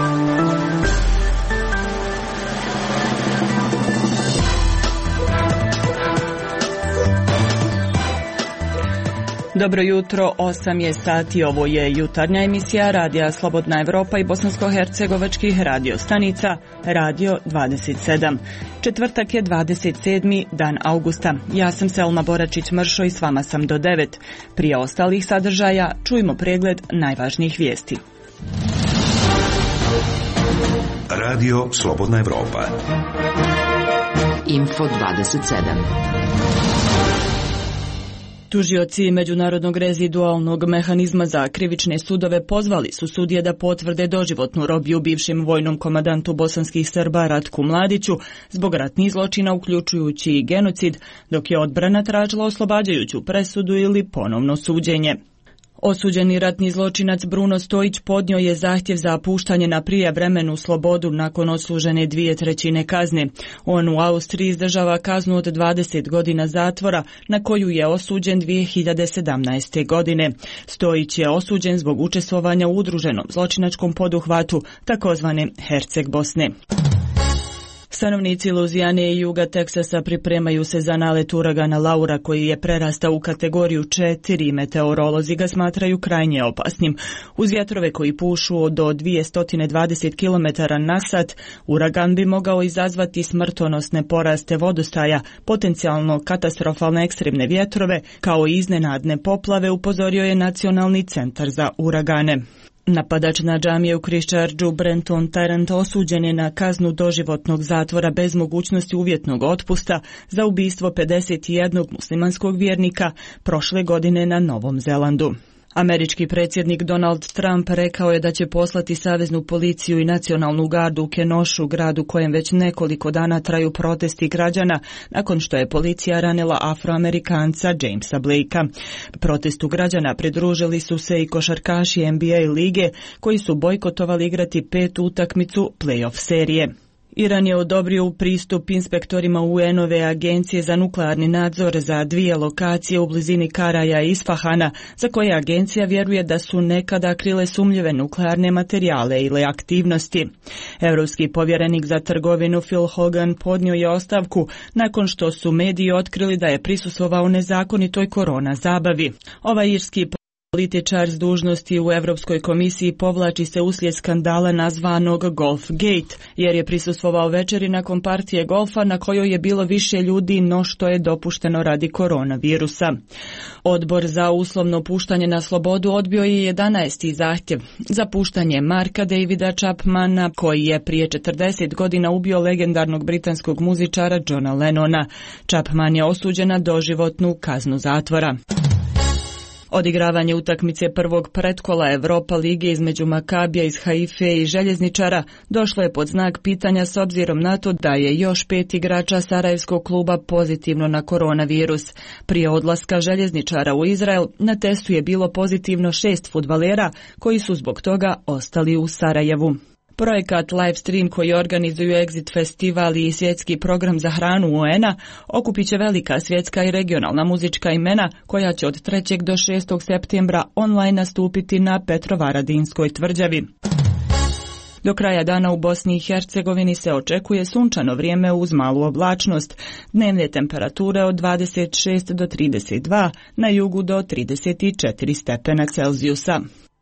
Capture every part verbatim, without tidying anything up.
Dobro jutro, osam je sati, ovo je jutarnja emisija Radija Slobodna Evropa i bosansko-hercegovačkih radio stanica Radio dvadeset sedam. Četvrtak je dvadeset sedmi dan augusta. Ja sam Selma Boračić-Mršo i s vama sam do devet. Prije ostalih sadržaja čujmo pregled najvažnijih vijesti. Radio Slobodna Evropa. Info dvadeset sedam. Tužioci Međunarodnog rezidualnog mehanizma za krivične sudove pozvali su sudije da potvrde doživotnu robiju bivšem vojnom komandantu bosanskih Srba Ratku Mladiću zbog ratnih zločina uključujući i genocid, dok je odbrana tražila oslobađajuću presudu ili ponovno suđenje. Osuđeni ratni zločinac Bruno Stojić podnio je zahtjev za puštanje na prijevremenu slobodu nakon odslužene dvije trećine kazne. On u Austriji izdržava kaznu od dvadeset godina zatvora na koju je osuđen dvije hiljade sedamnaeste. godine. Stojić je osuđen zbog učestvovanja u udruženom zločinačkom poduhvatu takozvane Herceg Bosne. Stanovnici Luzijane i juga Teksasa pripremaju se za nalet uragana Laura koji je prerastao u kategoriju četiri. Meteorolozi ga smatraju krajnje opasnim. Uz vjetrove koji pušu do dvjesto dvadeset kilometara na sat, uragan bi mogao izazvati smrtonosne poraste vodostaja, potencijalno katastrofalne ekstremne vjetrove, kao i iznenadne poplave, upozorio je Nacionalni centar za uragane. Napadač na džamije u Christchurchu Brenton Tarrant osuđen je na kaznu doživotnog zatvora bez mogućnosti uvjetnog otpusta za ubistvo pedeset jednog muslimanskog vjernika prošle godine na Novom Zelandu. Američki predsjednik Donald Trump rekao je da će poslati saveznu policiju i nacionalnu gardu u Kenoshu, gradu kojem već nekoliko dana traju protesti građana nakon što je policija ranila Afroamerikanca Jamesa Blakea. Protestu građana pridružili su se i košarkaši N B A lige koji su bojkotovali igrati petu utakmicu play-off serije. Iran je odobrio pristup inspektorima U N-ove agencije za nuklearni nadzor za dvije lokacije u blizini Karaja i Isfahana, za koje agencija vjeruje da su nekada krile sumnjive nuklearne materijale ili aktivnosti. Europski povjerenik za trgovinu Phil Hogan podnio je ostavku nakon što su mediji otkrili da je prisustvovao nezakonitoj korona zabavi. Ovaj irski političar s dužnosti u Europskoj komisiji povlači se uslijed skandala nazvanog Golfgate, jer je prisustvovao večeri nakon partije golfa na kojoj je bilo više ljudi no što je dopušteno radi koronavirusa. Odbor za uslovno puštanje na slobodu odbio je jedanaesti zahtjev za puštanje Marka Davida Chapmana, koji je prije četrdeset godina ubio legendarnog britanskog muzičara Johna Lennona. Chapman je osuđen na doživotnu kaznu zatvora. Odigravanje utakmice prvog pretkola Europa lige između Makabija iz Haife i Željezničara došlo je pod znak pitanja s obzirom na to da je još pet igrača Sarajevskog kluba pozitivno na koronavirus. Prije odlaska Željezničara u Izrael na testu je bilo pozitivno šest fudbalera koji su zbog toga ostali u Sarajevu. Projekat Livestream koji organizuju Exit festival i svjetski program za hranu U N-a okupit će velika svjetska i regionalna muzička imena koja će od trećeg do šestog septembra online nastupiti na Petrovaradinskoj tvrđavi. Do kraja dana u Bosni i Hercegovini se očekuje sunčano vrijeme uz malu oblačnost. Dnevne temperature od dvadeset šest do trideset dva, na jugu do trideset četiri stepena Celzijusa.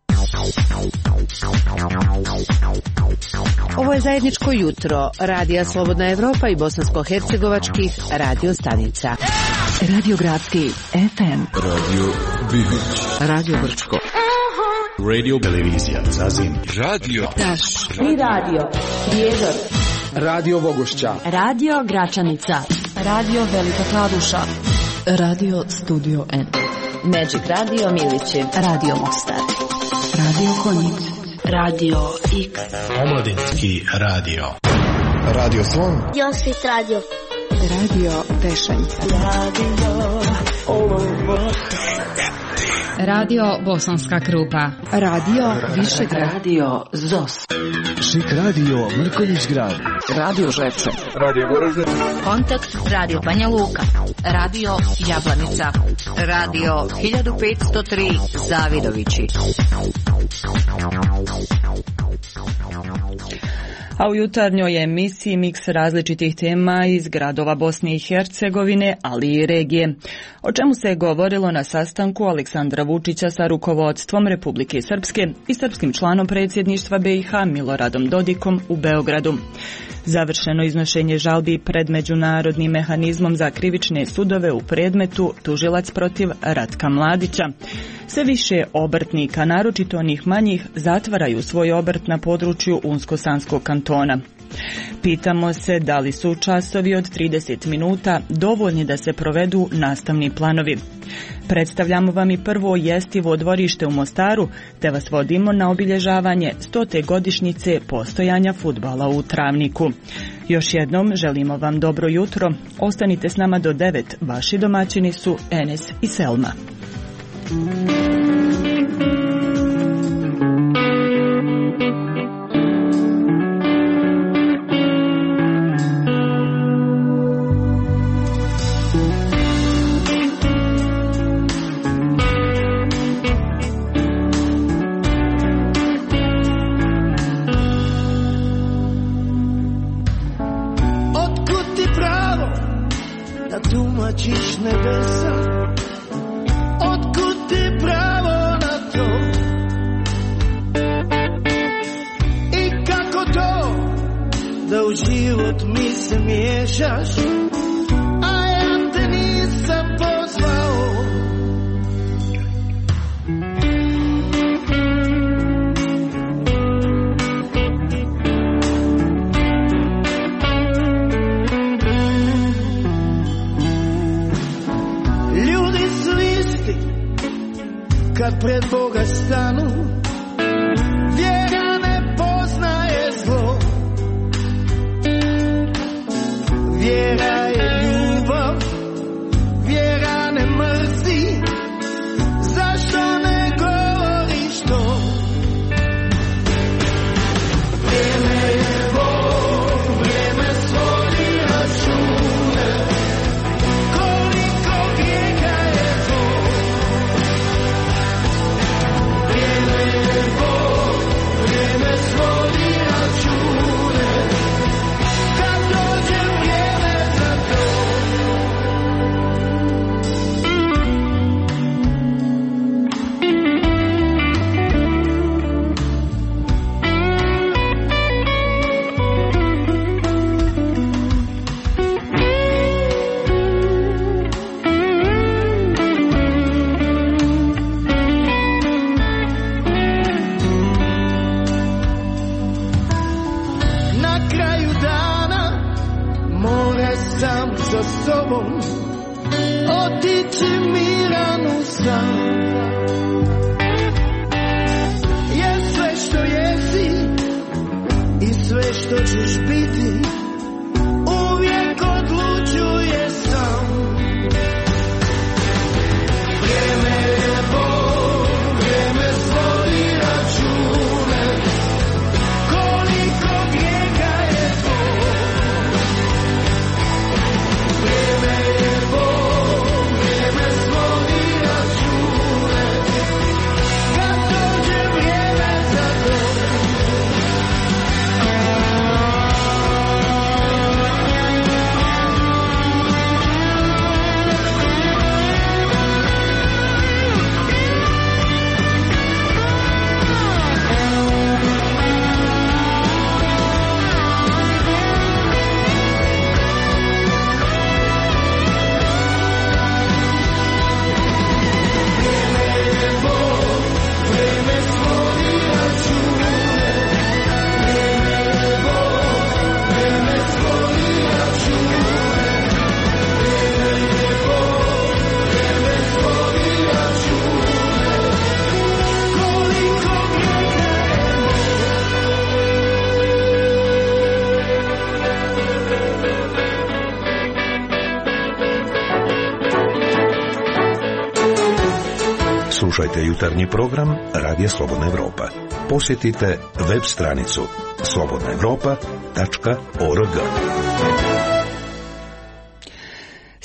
Ovo je zajedničko jutro Radija Slobodna Evropa i bosansko-hercegovačkih radio stanica. Radio Gradski F M, Radio Bibić, Radio Brčko, Radio Televizija Zazin, Radio Taš i Radio Prijedor, Radio Bogošća, Radio Gračanica, Radio Velika Kladuša, Radio Studio N, Magic Radio Milići, Radio Mostar, Radio Konjic, Radio X, Omladinski radio, Radio Slon, Josit Radio, Radio Pešanica, Radio Olomouc, Radio Bosanska Krupa, Radio Višegrad, Radio Zos, Šik Radio Mrkonjić Grad, Radio Žepče, Radio Goražde, Kontakt Radio Banja Luka, Radio Jablanica, Radio hiljadu petsto tri Zavidovići. A u jutarnjoj emisiji miks različitih tema iz gradova Bosne i Hercegovine, ali i regije. O čemu se je govorilo na sastanku Aleksandra Vučića sa rukovodstvom Republike Srpske i srpskim članom predsjedništva B i H Miloradom Dodikom u Beogradu. Završeno iznošenje žalbi pred međunarodnim mehanizmom za krivične sudove u predmetu tužilac protiv Ratka Mladića. Sve više obrtnika, naročito onih manjih, zatvaraju svoj obrt na području Unsko-Sanskog kantona. Pitamo se da li su časovi od trideset minuta dovoljni da se provedu nastavni planovi. Predstavljamo vam i prvo jestivo dvorište u Mostaru, te vas vodimo na obilježavanje stote godišnjice postojanja fudbala u Travniku. Još jednom želimo vam dobro jutro. Ostanite s nama do devet. Vaši domaćini su Enes i Selma. Slušajte jutarnji program Radija Slobodna Evropa. Posjetite web stranicu slobodna evropa tačka org.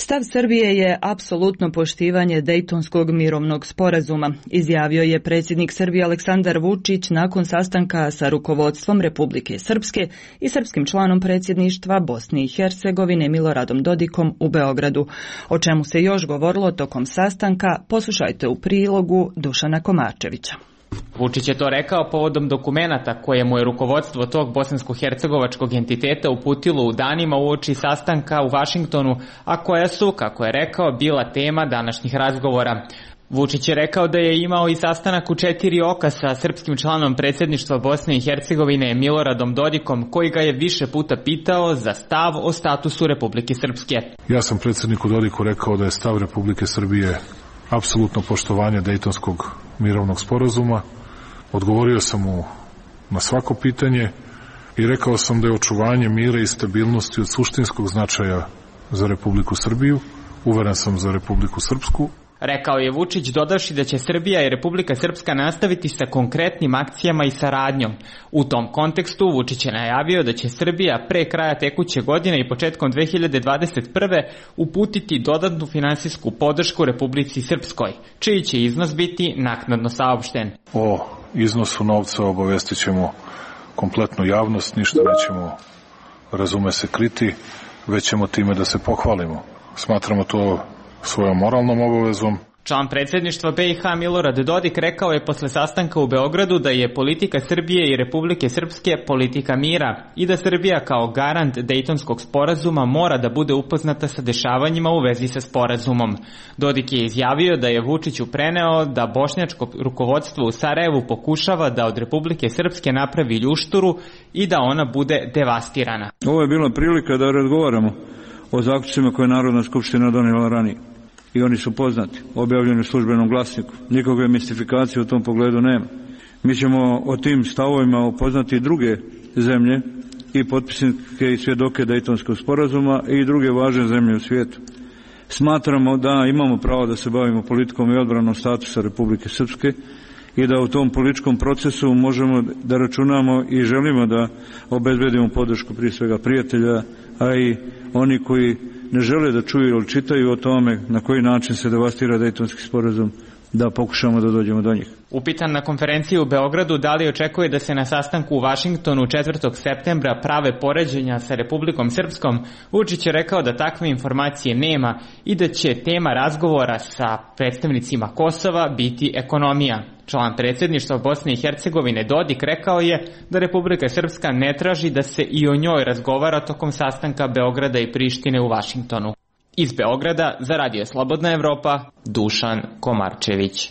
Stav Srbije je apsolutno poštivanje Dejtonskog mirovnog sporazuma, izjavio je predsjednik Srbije Aleksandar Vučić nakon sastanka sa rukovodstvom Republike Srpske i srpskim članom predsjedništva Bosne i Hercegovine Miloradom Dodikom u Beogradu. O čemu se još govorilo tokom sastanka, poslušajte u prilogu Dušana Komarčevića. Vučić je to rekao povodom dokumenata koje mu je rukovodstvo tog bosansko-hercegovačkog entiteta uputilo u danima uoči sastanka u Vašingtonu, a koja su, kako je rekao, bila tema današnjih razgovora. Vučić je rekao da je imao i sastanak u četiri oka sa srpskim članom predsjedništva Bosne i Hercegovine Miloradom Dodikom, koji ga je više puta pitao za stav o statusu Republike Srpske. Ja sam predsjedniku Dodiku rekao da je stav Republike Srbije apsolutno poštovanje Dejtonskog mirovnog sporazuma. Odgovorio sam mu na svako pitanje i rekao sam da je očuvanje mira i stabilnosti od suštinskog značaja za Republiku Srbiju, uveren sam za Republiku Srpsku. Rekao je Vučić, dodavši da će Srbija i Republika Srpska nastaviti sa konkretnim akcijama i saradnjom. U tom kontekstu Vučić je najavio da će Srbija pre kraja tekuće godine i početkom dve hiljade dvadeset prve uputiti dodatnu finansijsku podršku Republici Srpskoj, čiji će iznos biti naknadno saopšten. O iznosu novca obavestit ćemo kompletnu javnost, ništa nećemo, razume se, kriti, već ćemo time da se pohvalimo. Smatramo to svojom moralnom obavezom. Član predsjedništva B i H Milorad Dodik rekao je posle sastanka u Beogradu da je politika Srbije i Republike Srpske politika mira i da Srbija kao garant Dejtonskog sporazuma mora da bude upoznata sa dešavanjima u vezi sa sporazumom. Dodik je izjavio da je Vučiću preneo da bošnjačko rukovodstvo u Sarajevu pokušava da od Republike Srpske napravi ljušturu i da ona bude devastirana. Ovo je bila prilika da razgovaramo o zaključcima koje je Narodna skupština donijela ranije. I oni su poznati, objavljeni u službenom glasniku. Nikakve mistifikacije u tom pogledu nema. Mi ćemo o tim stavovima upoznati i druge zemlje, i potpisnike i svjedoke Dejtonskog sporazuma i druge važne zemlje u svijetu. Smatramo da imamo pravo da se bavimo politikom i odbranom statusa Republike Srpske i da u tom političkom procesu možemo da računamo i želimo da obezbedimo podršku prije svega prijatelja, a i oni koji ne žele da čuju ili čitaju o tome na koji način se devastira Dejtonski sporazum, da pokušamo da dođemo do njih. Upitan na konferenciji u Beogradu da li očekuje da se na sastanku u Vašingtonu četvrtog septembra prave poređenja sa Republikom Srpskom, Vučić je rekao da takve informacije nema i da će tema razgovora sa predstavnicima Kosova biti ekonomija. Član predsjedništva Bosne i Hercegovine Dodik rekao je da Republika Srpska ne traži da se i o njoj razgovara tokom sastanka Beograda i Prištine u Vašingtonu. Iz Beograda za Radio Slobodna Evropa, Dušan Komarčević.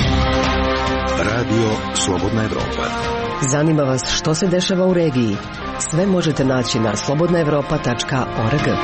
Radio Slobodna Evropa. Zanima vas što se dešava u regiji? Sve možete naći na slobodna evropa tačka org.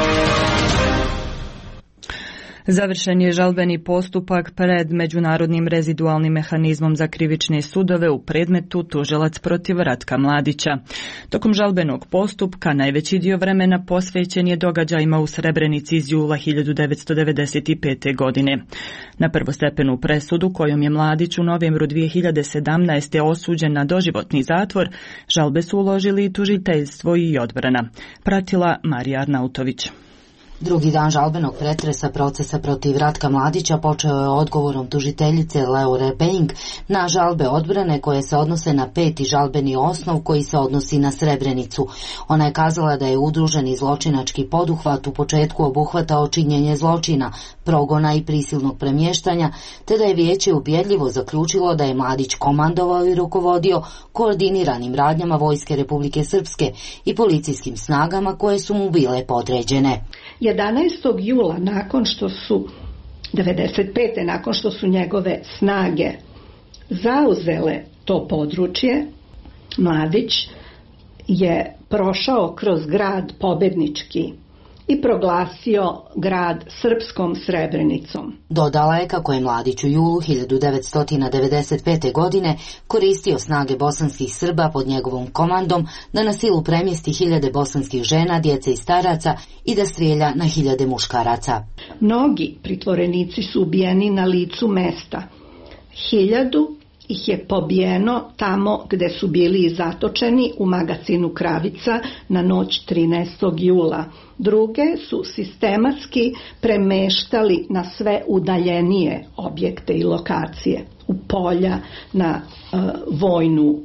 Završen je žalbeni postupak pred Međunarodnim rezidualnim mehanizmom za krivične sudove u predmetu tužilac protiv Ratka Mladića. Tokom žalbenog postupka najveći dio vremena posvećen je događajima u Srebrenici iz jula hiljadu devetsto devedeset pete. godine. Na prvostepenu presudu kojom je Mladić u novembru dvije hiljade sedamnaeste. osuđen na doživotni zatvor, žalbe su uložili i tužiteljstvo i odbrana. Pratila Marija Arnautović. Drugi dan žalbenog pretresa procesa protiv Ratka Mladića počeo je odgovorom tužiteljice Leore Peng na žalbe odbrane koje se odnose na peti žalbeni osnov koji se odnosi na Srebrenicu. Ona je kazala da je udruženi zločinački poduhvat u početku obuhvatao činjenje zločina, progona i prisilnog premještanja, te da je vijeće ubjedljivo zaključilo da je Mladić komandovao i rukovodio koordiniranim radnjama Vojske Republike Srpske i policijskim snagama koje su mu bile podređene. jedanaestog jula nakon što su devedeset pete. nakon što su njegove snage zauzele to područje, Mladić je prošao kroz grad pobednički i proglasio grad srpskom Srebrenicom. Dodala je kako je Mladić u julu hiljadu devetsto devedeset pete. godine koristio snage bosanskih Srba pod njegovom komandom da na silu premjesti hiljade bosanskih žena, djece i staraca i da strijelja na hiljade muškaraca. Mnogi pritvorenici su ubijeni na licu mesta. Hiljadu ih je pobijeno tamo gde su bili zatočeni u magacinu Kravica na noć trinaestog jula. Druge su sistematski premeštali na sve udaljenije objekte i lokacije, u polja, na uh, vojnu uh,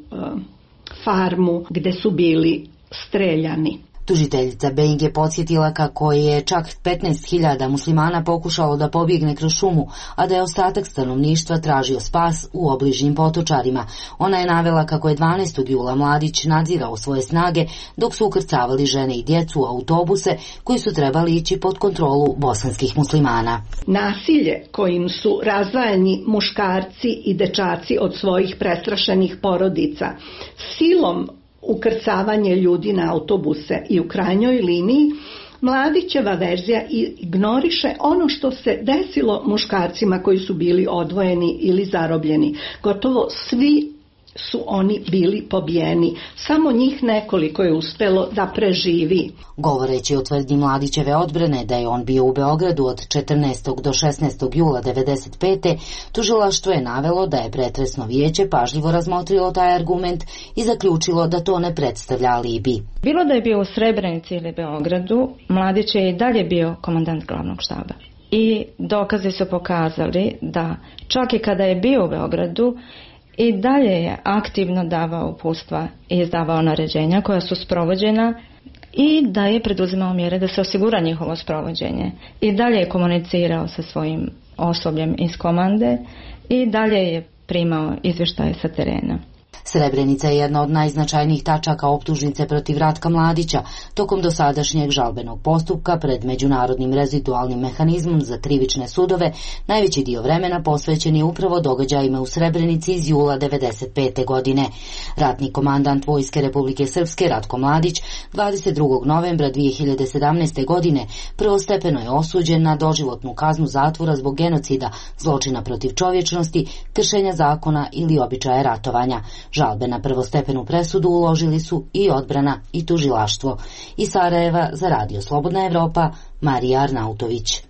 farmu gde su bili streljani. Tužiteljica Being je podsjetila kako je čak petnaest hiljada muslimana pokušalo da pobjegne kroz šumu, a da je ostatak stanovništva tražio spas u obližnjim potočarima. Ona je navela kako je dvanaestog jula Mladić nadzirao svoje snage dok su ukrcavali žene i djecu u autobuse koji su trebali ići pod kontrolu bosanskih muslimana. Nasilje kojim su razdvajani muškarci i dečaci od svojih prestrašenih porodica, silom ukrcavanje ljudi na autobuse i u krajnjoj liniji, Mladićeva verzija ignoriše ono što se desilo muškarcima koji su bili odvojeni ili zarobljeni. Gotovo svi su oni bili pobijeni. Samo njih nekoliko je uspelo da preživi. Govoreći o tvrdnji Mladićeve odbrane da je on bio u Beogradu od četrnaestog do šesnaestog jula devedeset pete. tužilaštvo je navelo da je pretresno vijeće pažljivo razmotrilo taj argument i zaključilo da to ne predstavlja alibi. Bilo da je bio u Srebrenici ili Beogradu, Mladić je i dalje bio komandant glavnog štaba. I dokazi su pokazali da čak i kada je bio u Beogradu, i dalje je aktivno davao uputstva i izdavao naređenja koja su sprovođena i da je preduzimao mjere da se osigura njihovo sprovođenje. I dalje je komunicirao sa svojim osobljem iz komande i dalje je primao izvještaje sa terena. Srebrenica je jedna od najznačajnijih tačaka optužnice protiv Ratka Mladića. Tokom dosadašnjeg žalbenog postupka pred Međunarodnim rezidualnim mehanizmom za krivične sudove najveći dio vremena posvećen je upravo događajima u Srebrenici iz jula devedeset pete. godine. Ratni komandant Vojske Republike Srpske Ratko Mladić dvadeset drugog novembra dvije hiljade sedamnaeste. godine prvostepeno je osuđen na doživotnu kaznu zatvora zbog genocida, zločina protiv čovječnosti, kršenja zakona ili običaja ratovanja. Žalbe na prvostepenu presudu uložili su i odbrana i tužilaštvo. Iz Sarajeva za Radio Slobodna Evropa, Marija Arnautović.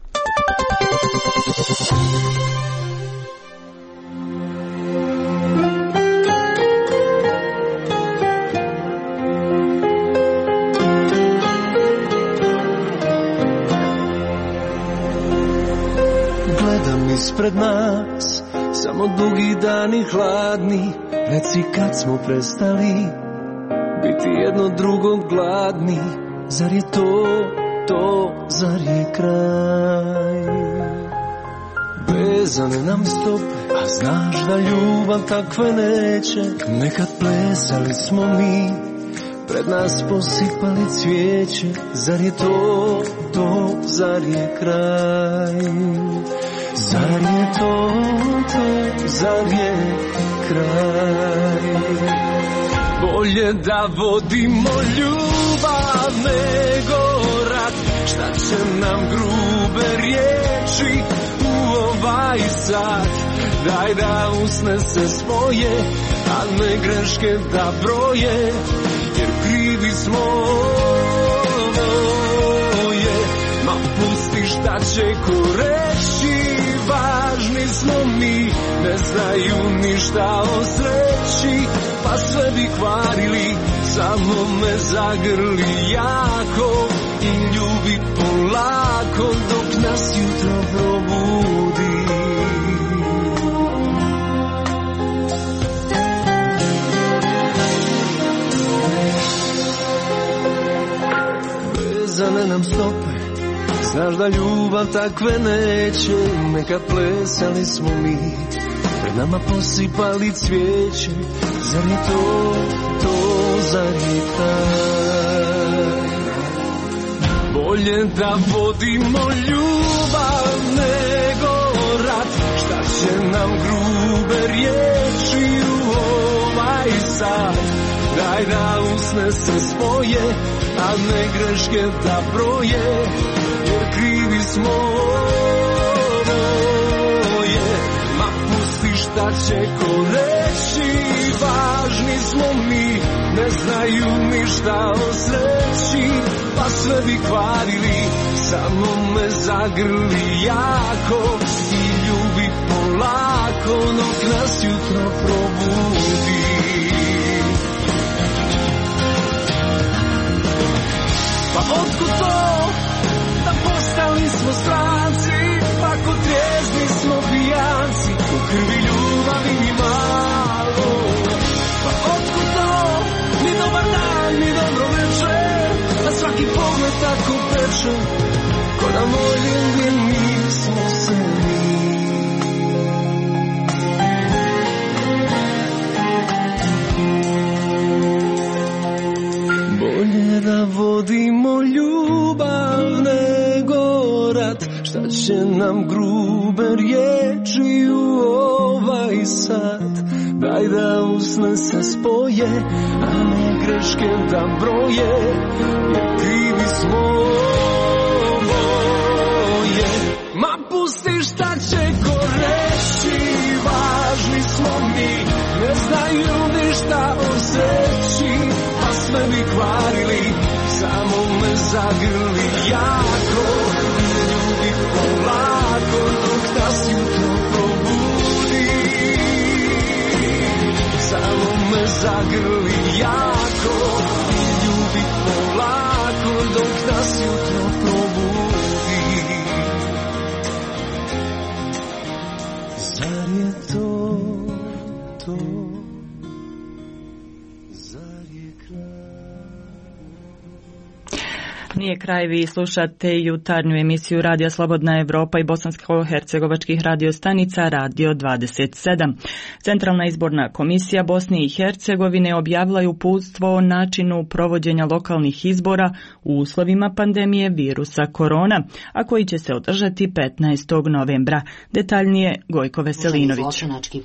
Gledam ispred nas, samo dugi dani hladni. Reci kad smo prestali biti jedno drugog gladni. Zar je to, to, zar je kraj? Vezane nam stope, a znaš da ljubav takve neće. Nekad plesali smo mi, pred nas posipali cvijeće. Zar je to, to, zar je kraj? Zar je to, to, zar je kraj? Bolje da vodimo ljubav nego rat. Šta će nam grube riječi u ovaj sat? Daj da usne se svoje, a ne greške da broje, jer krivi smo ovoje. Ma pusti šta će ko reći, važni smo mi, ne znaju ništa o sreći, pa sve bi kvarili, samo me zagrli jako i ljubi polako dok nas jutro probudi. Vezane nam stope, znaš da ljubav takve neće. Nekad plesali smo mi, pred nama posipali cvijeće. Zar je to, to, zar je kraj? Bolje da vodimo ljubav nego rat. Šta će nam grube riječi u ovaj sat? Daj da usne se svoje, a ne greške da broje, jer krivi smo ovoje. Ma pusti šta će ko reći, važni smo mi, ne znaju ništa o sreći, pa sve bi kvarili, samo me zagrli jako i ljubi polako polako dok nas jutro probudi. Pa otkud to da postali smo stranci, ako trijezni smo pijanci, u krvi ljubavi ni malo. Pa otkud to, ni dobar dan, ni dobro večer, a svaki pogled tako peče, ko da voljeli nismo se mi. Bolje da vodimo ljubav nego rat, šta će nam grube riječi u ovaj sat. Daj da usne se spoje, a ne greške da broje, jer krivi smo oboje. Ma pusti šta će ko reći, važni smo mi, ne znaju ništa o sreći, pa sve bi kvarili, samo me zagrli jako, ljubi polako dok nas jutro probudi. Samo me zagrli jako, ljubi polako dok nas jutro probudi. Zar je to, to, zar je kraj? Nije kraj, vi slušate jutarnju emisiju Radija Slobodna Evropa i bosansko-hercegovačkih radiostanica Radio dvadeset sedam. Centralna izborna komisija Bosne i Hercegovine objavila je uputstvo o načinu provođenja lokalnih izbora u uslovima pandemije virusa korona, a koji će se održati petnaestog novembra. Detaljnije Gojko Veselinović.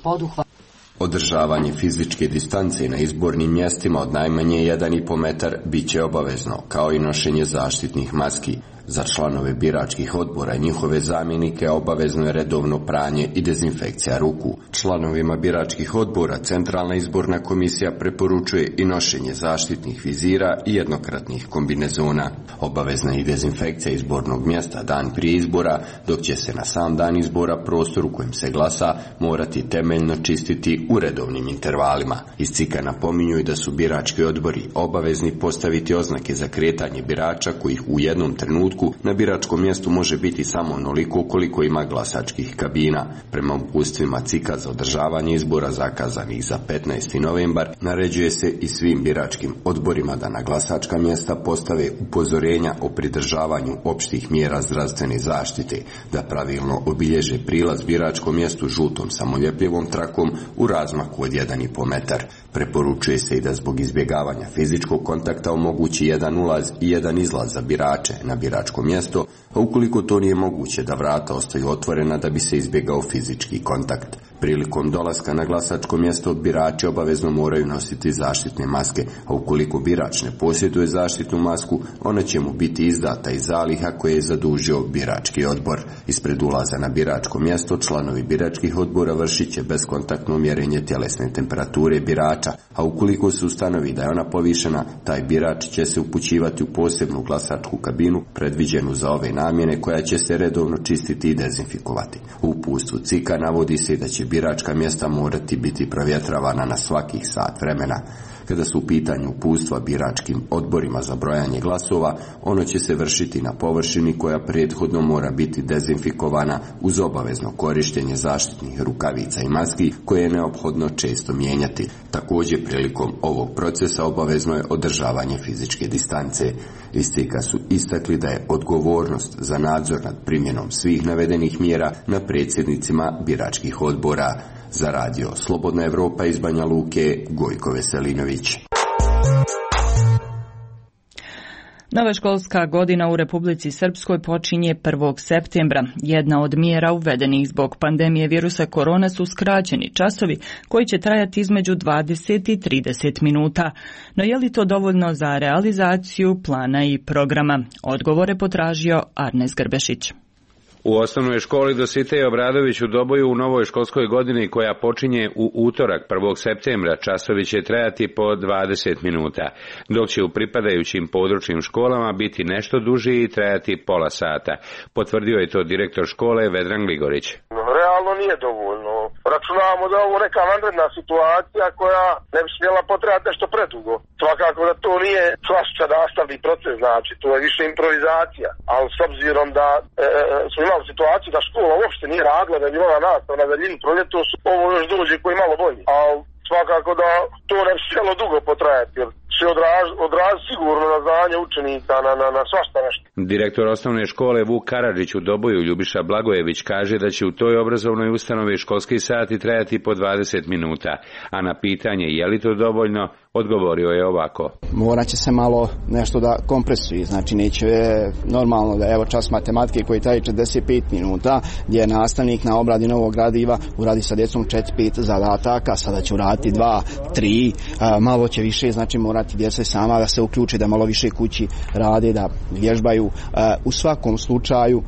Održavanje fizičke distance na izbornim mjestima od najmanje jedan i po metar bit će obavezno, kao i nošenje zaštitnih maski. Za članove biračkih odbora i njihove zamjenike obavezno je redovno pranje i dezinfekcija ruku. Članovima biračkih odbora Centralna izborna komisija preporučuje i nošenje zaštitnih vizira i jednokratnih kombinezona. Obavezna je i dezinfekcija izbornog mjesta dan prije izbora, dok će se na sam dan izbora prostor u kojem se glasa morati temeljno čistiti u redovnim intervalima. Iz C I K-a napominju i da su birački odbori obavezni postaviti oznake za kretanje birača kojih u jednom trenutku na biračkom mjestu može biti samo onoliko koliko ima glasačkih kabina. Prema uputstvima C I K-a za održavanje izbora zakazanih za petnaesti novembar, naređuje se i svim biračkim odborima da na glasačka mjesta postave upozorenja o pridržavanju opštih mjera zdravstvene zaštite, da pravilno obilježe prilaz biračkom mjestu žutom samoljepljivom trakom u razmaku od jedan i po metar. Preporučuje se i da zbog izbjegavanja fizičkog kontakta omogući jedan ulaz i jedan izlaz za birače na biračko mjesto, a ukoliko to nije moguće da vrata ostaju otvorena da bi se izbjegao fizički kontakt. Prilikom dolaska na glasačko mjesto birači obavezno moraju nositi zaštitne maske, a ukoliko birač ne posjeduje zaštitnu masku, ona će mu biti izdata iz zaliha koje je zadužio birački odbor. Ispred ulaza na biračko mjesto članovi biračkih odbora vršit će beskontaktno mjerenje tjelesne temperature birača, a ukoliko se ustanovi da je ona povišena, taj birač će se upućivati u posebnu glasačku kabinu predviđenu za ove namjene, koja će se redovno čistiti i dezinfikovati. U uputstvu C I K-a navodi se da će biračka mjesta morati biti provjetravana na svakih sat vremena. Kada su u pitanju uputstva biračkim odborima za brojanje glasova, ono će se vršiti na površini koja prethodno mora biti dezinfikovana uz obavezno korištenje zaštitnih rukavica i maski koje je neophodno često mijenjati. Također prilikom ovog procesa obavezno je održavanje fizičke distance. Iz C I K-a su istakli da je odgovornost za nadzor nad primjenom svih navedenih mjera na predsjednicima biračkih odbora. Za Radio Slobodna Evropa iz Banja Luke, Gojko Veselinović. Nova školska godina u Republici Srpskoj počinje prvog septembra. Jedna od mjera uvedenih zbog pandemije virusa korona su skraćeni časovi koji će trajati između dvadeset i trideset minuta. No je li to dovoljno za realizaciju plana i programa? Odgovore potražio Arnes Grbešić. U osnovnoj školi Dositej Obradović u Doboju u novoj školskoj godini koja počinje u utorak prvog septembra časovi će trajati po dvadeset minuta, dok će u pripadajućim područnim školama biti nešto duži i trajati pola sata. Potvrdio je to direktor škole Vedran Gligorić. Realno nije dovoljno. računamo da je ovo neka vanredna situacija koja ne bi smjela potrajati nešto predugo. Svakako da to nije klasičan nastavni proces, znači to je više improvizacija, ali s obzirom da e, smo imali situaciju da škola uopšte nije radila, da je bila nastava na daljinu proljetos, ovo još dođe koji malo bolji, ali svakako da to ne bi smjelo dugo potrajati, jer će odraz, odraz sigurno na znanje učenika, na, na, na svašta nešto. Direktor osnovne škole Vuk Karadžić u Doboju Ljubiša Blagojević kaže da će u toj obrazovnoj ustanovi školski sati trajati po dvadeset minuta, a na pitanje je li to dovoljno, odgovorio je ovako. Morat će se malo nešto da kompresuje, znači neće normalno da evo čas matematike koji traje četrdeset pet minuta, gdje je nastavnik na obradi novog gradiva uradi sa djecom četiri pet zadataka, sada će uraditi dva, tri, malo će više, znači morati djeca sama da se uključe, da malo više kući rade, da vježbaju. U svakom slučaju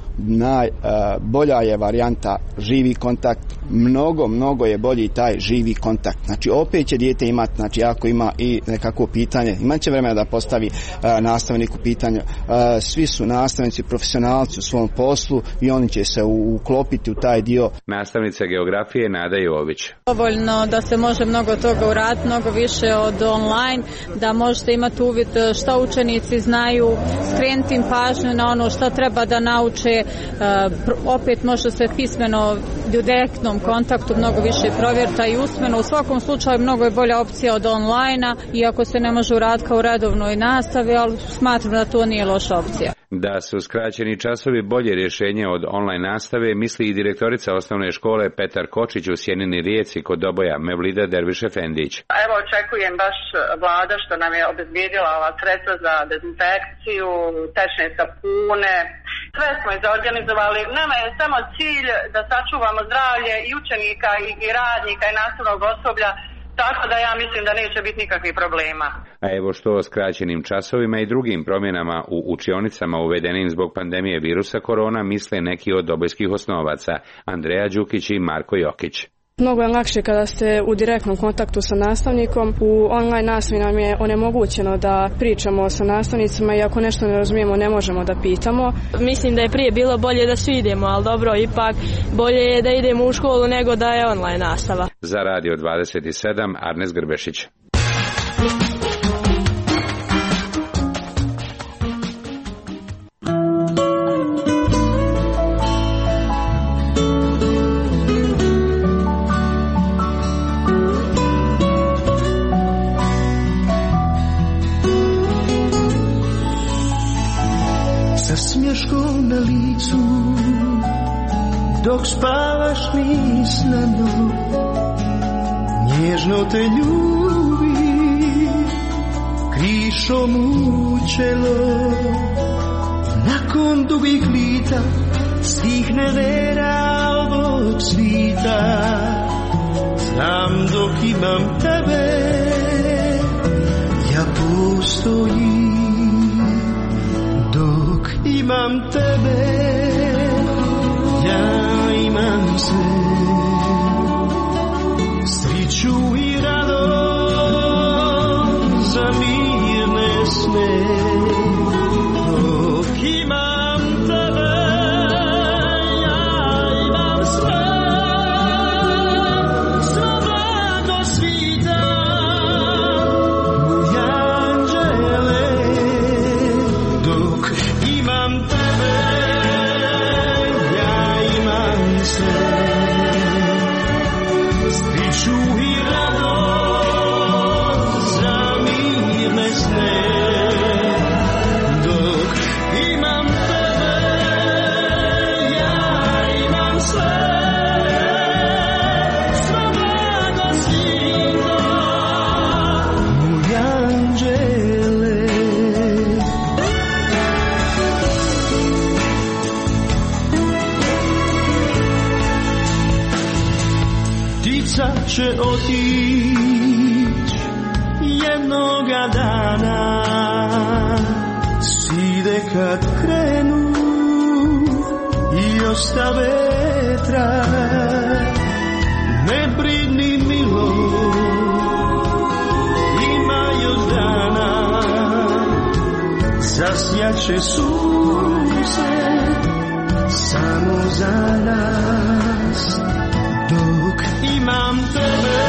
najbolja je varijanta živi kontakt, mnogo, mnogo je bolji taj živi kontakt. Znači opet će dijete imati, znači ako ima i nekako pitanje, imat će vremena da postavi uh, nastavniku pitanje. Uh, svi su nastavnici profesionalci u svom poslu i oni će se uklopiti u taj dio. Nastavnica geografije Nada Jović. Dovoljno da se može mnogo toga uraditi, mnogo više od online, da možete imati uvid šta učenici znaju, skrenuti im pažnju na ono šta treba da nauče, uh, opet može se pismeno u direktnom kontaktu mnogo više provjerta i usmeno. U svakom slučaju mnogo je bolja opcija od online-a, iako se ne može uraditi kao u redovnoj nastavi, ali smatram da to nije loša opcija. Da su skraćeni časovi bolje rješenje od online nastave, misli i direktorica osnovne škole Petar Kočić u Sjenini Rijeci kod Doboja Mevlida Derviš Efendić. Evo očekujem baš vlada što nam je obezbijedila ova sredstva za dezinfekciju, tečne sapune. Sve smo izorganizovali. Nama je samo cilj da sačuvamo zdravlje i učenika i radnika i nastavnog osoblja. Tako da ja mislim da neće biti nikakvih problema. A evo što o skraćenim časovima i drugim promjenama u učionicama uvedenim zbog pandemije virusa korona misle neki od dobojskih osnovaca, Andreja Đukić i Marko Jokić. Mnogo je lakše kada ste u direktnom kontaktu sa nastavnikom. U online nastavi nam je onemogućeno da pričamo sa nastavnicima i ako nešto ne razumijemo ne možemo da pitamo. Mislim da je prije bilo bolje da svi idemo, ali dobro, ipak bolje je da idemo u školu nego da je online nastava. Za Radio dvadeset sedam, Arnes Grbešić. Smješkom na licu dok spavaš mi snano, nježno te ljubi krišom u čelo. Nakon dugih lita svih nevera ovog svita, znam dok imam tebe ja postojim. Dok imam tebe, ja imam sve, sriću i radost za mirne sne. Dok imam tebe, ja imam sve, svo blago svita, moj anđele. Dok imam tebe, ja imam sve, sreću i radost za mirne sne. Dok imam tebe, ja imam sve, svo blago svita, moj anđele. Ptica će otić jednoga dana, svide kad krenu i ostave trag. Ne brini milo, ima još dana, zasjaće sunce samo za nas. Dok dok imam tebe,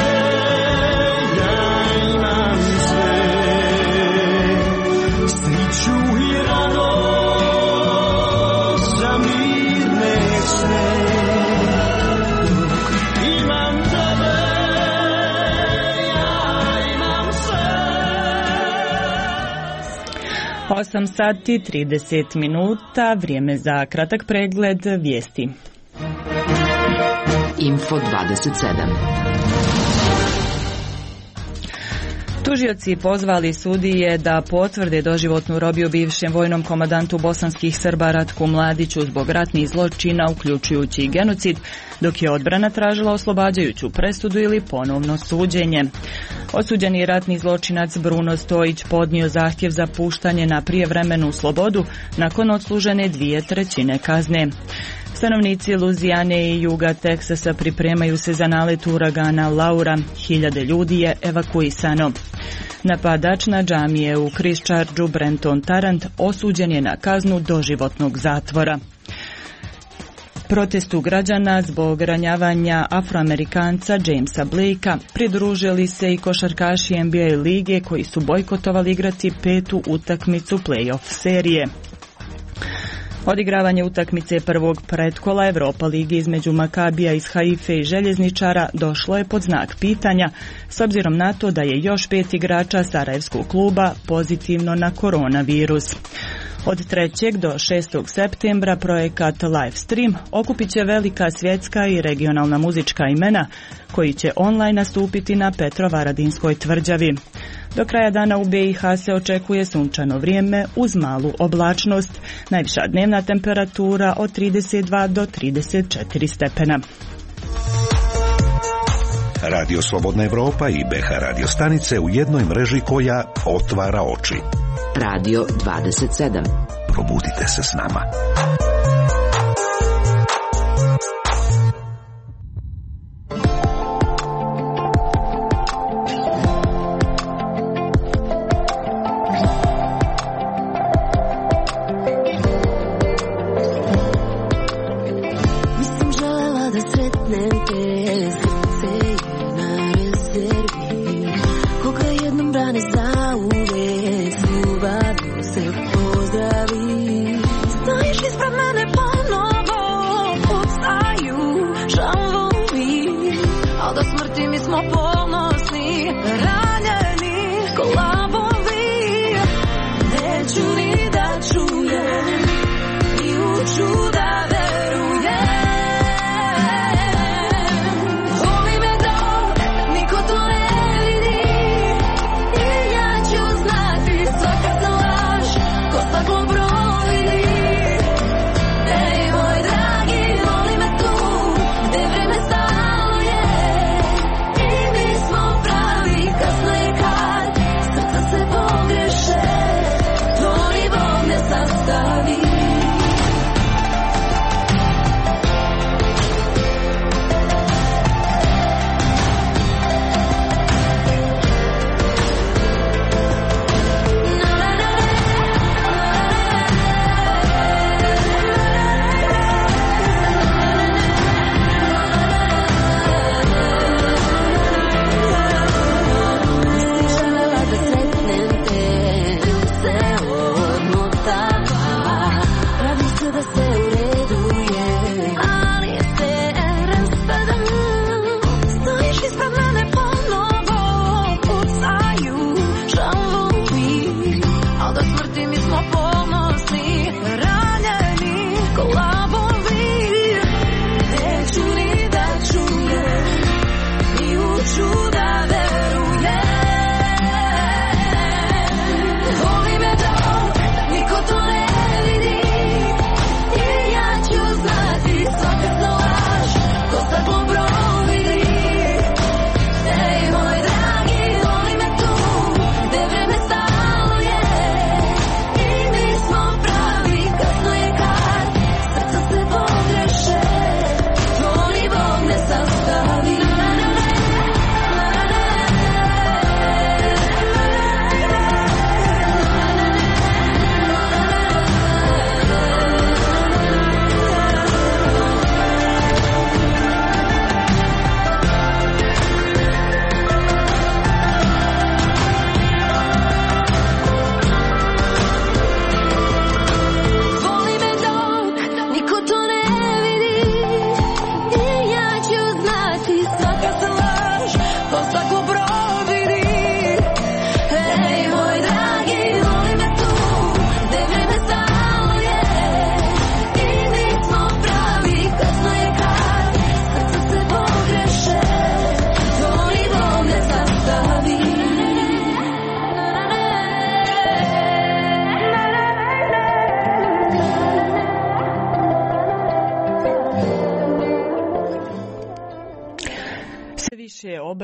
ja imam sve. Sreću i radost za mirne sne, dok imam tebe, ja imam sve. osam sati trideset minuta, vrijeme za kratak pregled vijesti. Info dvadeset sedam. Tužioci pozvali sudije da potvrde doživotnu robiju bivšem vojnom komandantu bosanskih Srba Ratku Mladiću zbog ratnih zločina, uključujući i genocid, dok je odbrana tražila oslobađajuću presudu ili ponovno suđenje. Osuđeni ratni zločinac Bruno Stojić podnio zahtjev za puštanje na prijevremenu slobodu nakon odslužene dvije trećine kazne. Stanovnici Luzijane i juga Teksasa pripremaju se za nalet uragana Laura. Hiljade ljudi je evakuisano. Napadač na džamije u Christchurchu, Brenton Tarrant, osuđen je na kaznu doživotnog zatvora. Protestu građana zbog ranjavanja Afroamerikanca Jamesa Blakea pridružili se i košarkaši N B A lige koji su bojkotovali igrati petu utakmicu play-off serije. Odigravanje utakmice prvog pretkola Europa ligi između Makabija iz Haife i Željezničara došlo je pod znak pitanja, s obzirom na to da je još pet igrača Sarajevskog kluba pozitivno na koronavirus. Od trećeg do šestog septembra projekat Livestream okupit će velika svjetska i regionalna muzička imena koji će online nastupiti na Petrovaradinskoj tvrđavi. Do kraja dana u B i H se očekuje sunčano vrijeme uz malu oblačnost, najviša dnevna temperatura od trideset dva do trideset četiri stepena. Radio Slobodna Evropa i B H radio stanice u jednoj mreži koja otvara oči. Radio dvadeset sedam. Probudite se s nama. Nisam želela da sretnem te, srce je na rezervi, koga jednom brane zauvek, s ljubavlju se pozdravi. Stojiš ispred mene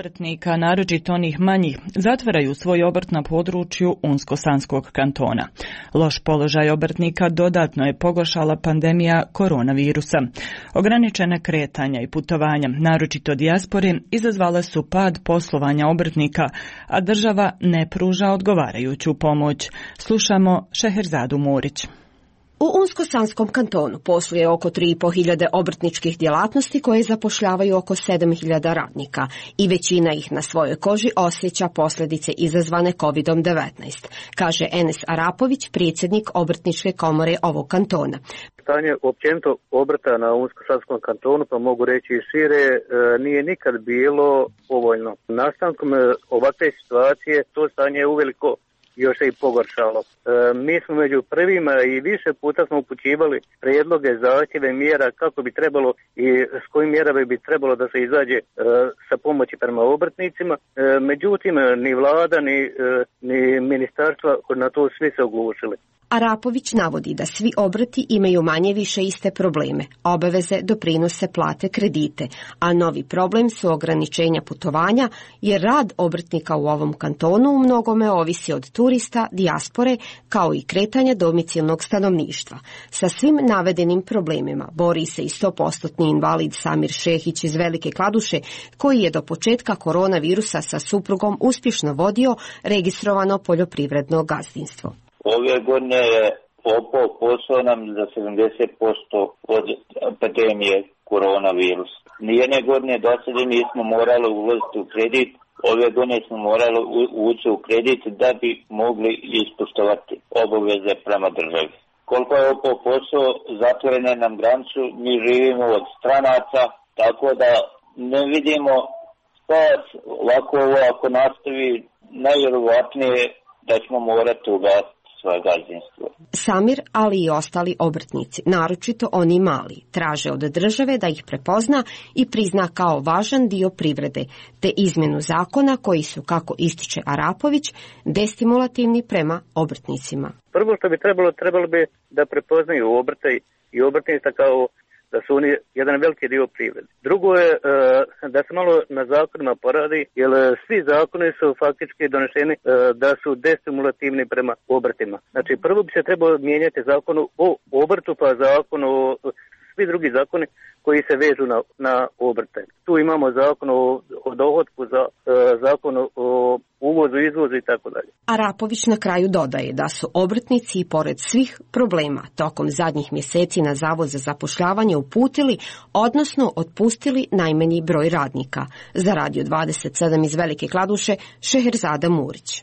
obrtnika, naročito onih manjih, zatvaraju svoj obrt na području Unsko-Sanskog kantona. Loš položaj obrtnika dodatno je pogoršala pandemija koronavirusa. Ograničena kretanja i putovanja, naročito dijaspore, izazvala su pad poslovanja obrtnika, a država ne pruža odgovarajuću pomoć. Slušamo Šeherzadu Murić. U Unsko-Sanskom kantonu posluje oko tri i po hiljade obrtničkih djelatnosti koje zapošljavaju oko sedam hiljada radnika i većina ih na svojoj koži osjeća posljedice izazvane kovid devetnaest, kaže Enes Arapović, predsjednik obrtničke komore ovog kantona. Stanje općenito obrta na Unsko-Sanskom kantonu, pa mogu reći i šire, nije nikad bilo povoljno. Nastankom ovakve situacije to stanje je uveliko još se i pogoršalo. E, mi smo među prvima i više puta smo upućivali prijedloge, zahtjeve, mjera kako bi trebalo i s kojim mjerama bi trebalo da se izađe e, sa pomoći prema obrtnicima. E, međutim, ni vlada, ni, e, ni ministarstva na to svi se oglušili. Arapović navodi da svi obrti imaju manje više iste probleme, obaveze, doprinose, plate, kredite, a novi problem su ograničenja putovanja, jer rad obrtnika u ovom kantonu u mnogome ovisi od turista, dijaspore, kao i kretanja domicilnog stanovništva. Sa svim navedenim problemima bori se i sto posto invalid Samir Šehić iz Velike Kladuše, koji je do početka koronavirusa sa suprugom uspješno vodio registrovano poljoprivredno gazdinstvo. Ove godine je opao posao nam za sedamdeset posto od pandemije koronavirus. Nijedne godine do sada nismo morali ulaziti u kredit, ove godine smo morali ući u kredit da bi mogli ispoštovati obaveze prema državi. Koliko je opao posao, zatvorene nam granicu, mi živimo od stranaca, tako da ne vidimo spas. Ovako ovo ako nastavi, najvjerovatnije da ćemo morati ugasiti svoje gazdinstvo. Samir, ali i ostali obrtnici, naročito oni mali, traže od države da ih prepozna i prizna kao važan dio privrede, te izmjenu zakona koji su, kako ističe Arapović, destimulativni prema obrtnicima. Prvo što bi trebalo, trebalo bi da prepoznaju obrte i obrtnica kao da su oni jedan veliki dio privrede. Drugo je e, da se malo na zakonima poradi, jer svi zakoni su faktički doneseni e, da su destimulativni prema obrtima. Znači prvo bi se trebalo mijenjati zakon o obrtu, pa zakon o svi drugi zakoni koji se vežu na, na obrte. Tu imamo zakon o, o dohotku, za, e, zakon o uvozu, izvozu i tako dalje. Arapović na kraju dodaje da su obrtnici i pored svih problema tokom zadnjih mjeseci na Zavod za zapošljavanje uputili, odnosno otpustili najmanji broj radnika. Za Radio dvadeset sedam iz Velike Kladuše, Šeherzada Murić.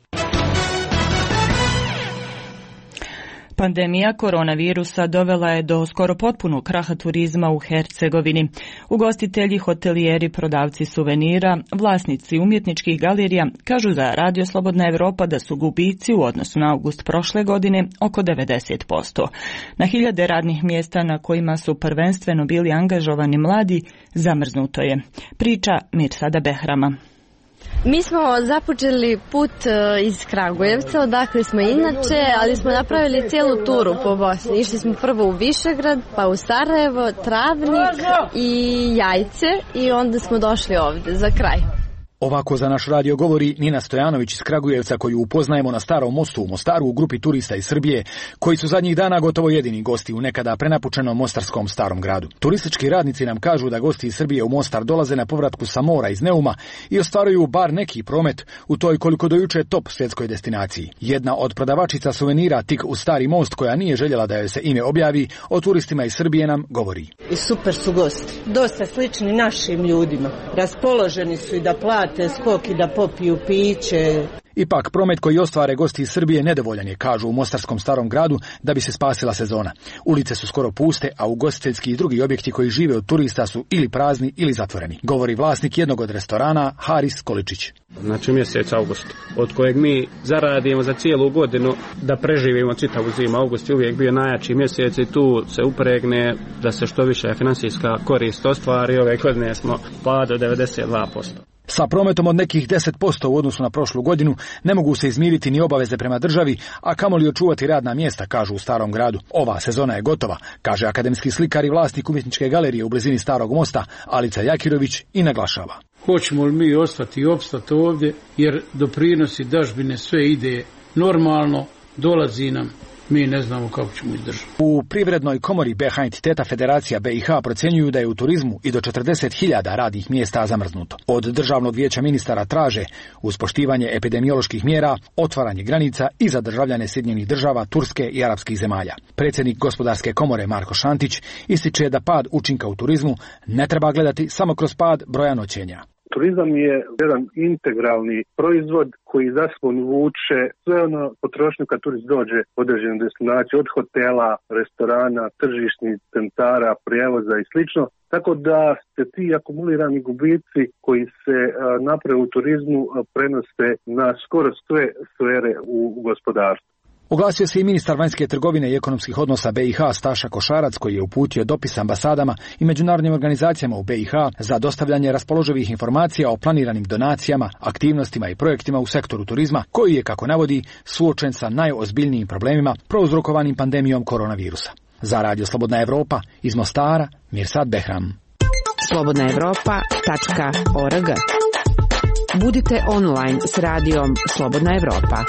Pandemija koronavirusa dovela je do skoro potpunog kraha turizma u Hercegovini. Ugostitelji, hotelijeri, prodavci suvenira, vlasnici umjetničkih galerija kažu za Radio Slobodna Evropa da su gubici u odnosu na august prošle godine oko devedeset posto. Na hiljade radnih mjesta na kojima su prvenstveno bili angažovani mladi zamrznuto je. Priča Mirsada Behrama. Mi smo započeli put iz Kragujevca, odakle smo inače, ali smo napravili cijelu turu po Bosni. Išli smo prvo u Višegrad, pa u Sarajevo, Travnik i Jajce i onda smo došli ovdje za kraj. Ovako za naš radio govori Nina Stojanović iz Kragujevca, koju upoznajemo na Starom mostu u Mostaru u grupi turista iz Srbije, koji su zadnjih dana gotovo jedini gosti u nekada prenapučenom mostarskom starom gradu. Turistički radnici nam kažu da gosti iz Srbije u Mostar dolaze na povratku sa mora iz Neuma i ostvaruju bar neki promet u toj koliko do juče top svjetskoj destinaciji. Jedna od prodavačica suvenira tik u Stari most, koja nije željela da joj se ime objavi, o turistima iz Srbije nam govori. I super su gosti, dosta slični našim ljudima, raspoloženi su i da plate skok i da popiju piće. Ipak, promet koji ostvare gosti iz Srbije nedovoljan je, kažu u mostarskom starom gradu, da bi se spasila sezona. Ulice su skoro puste, a ugostiteljski i drugi objekti koji žive od turista su ili prazni ili zatvoreni, govori vlasnik jednog od restorana, Haris Količić. Znači mjesec august, od kojeg mi zaradimo za cijelu godinu da preživimo čitavu zimu. August je uvijek bio najjači mjesec i tu se upregne da se što više financijska korist ostvari. Ove godine smo pad od devedeset dva posto. Sa prometom od nekih deset posto u odnosu na prošlu godinu ne mogu se izmiriti ni obaveze prema državi, a kamoli očuvati radna mjesta, kažu u Starom gradu. Ova sezona je gotova, kaže akademski slikar i vlasnik umjetničke galerije u blizini Starog mosta, Alica Jakirović, i naglašava. Hoćemo li mi ostati i opstati ovdje, jer doprinosi dažbine sve ide normalno, dolazi nam, mi ne znamo kako ćemo izdržati. U Privrednoj komori B H entiteta Federacija B i H procjenjuju da je u turizmu i do četrdeset hiljada radnih mjesta zamrznuto. Od Državnog vijeća ministara traže, uz poštivanje epidemioloških mjera, otvaranje granica i za državljane Sjedinjenih država, Turske i arapskih zemalja. Predsjednik Gospodarske komore Marko Šantić ističe da pad učinka u turizmu ne treba gledati samo kroz pad broja noćenja. Turizam je jedan integralni proizvod koji za sobom vuče sve ono potrošnju kad turist dođe u određenu destinaciju, od hotela, restorana, tržišnih centara, prijevoza i slično. Tako da se ti akumulirani gubici koji se naprave u turizmu prenose na skoro sve sfere u gospodarstvu. Oglasio se i ministar vanjske trgovine i ekonomskih odnosa B i H Staša Košarac, koji je uputio dopis ambasadama i međunarodnim organizacijama u B i H za dostavljanje raspoloživih informacija o planiranim donacijama, aktivnostima i projektima u sektoru turizma, koji je, kako navodi, suočen sa najozbiljnijim problemima prouzrokovanim pandemijom koronavirusa. Za Radio Slobodna Evropa iz Mostara, Mirsad Behram. slobodna evropa tačka org. Budite online s radijom Slobodna Evropa.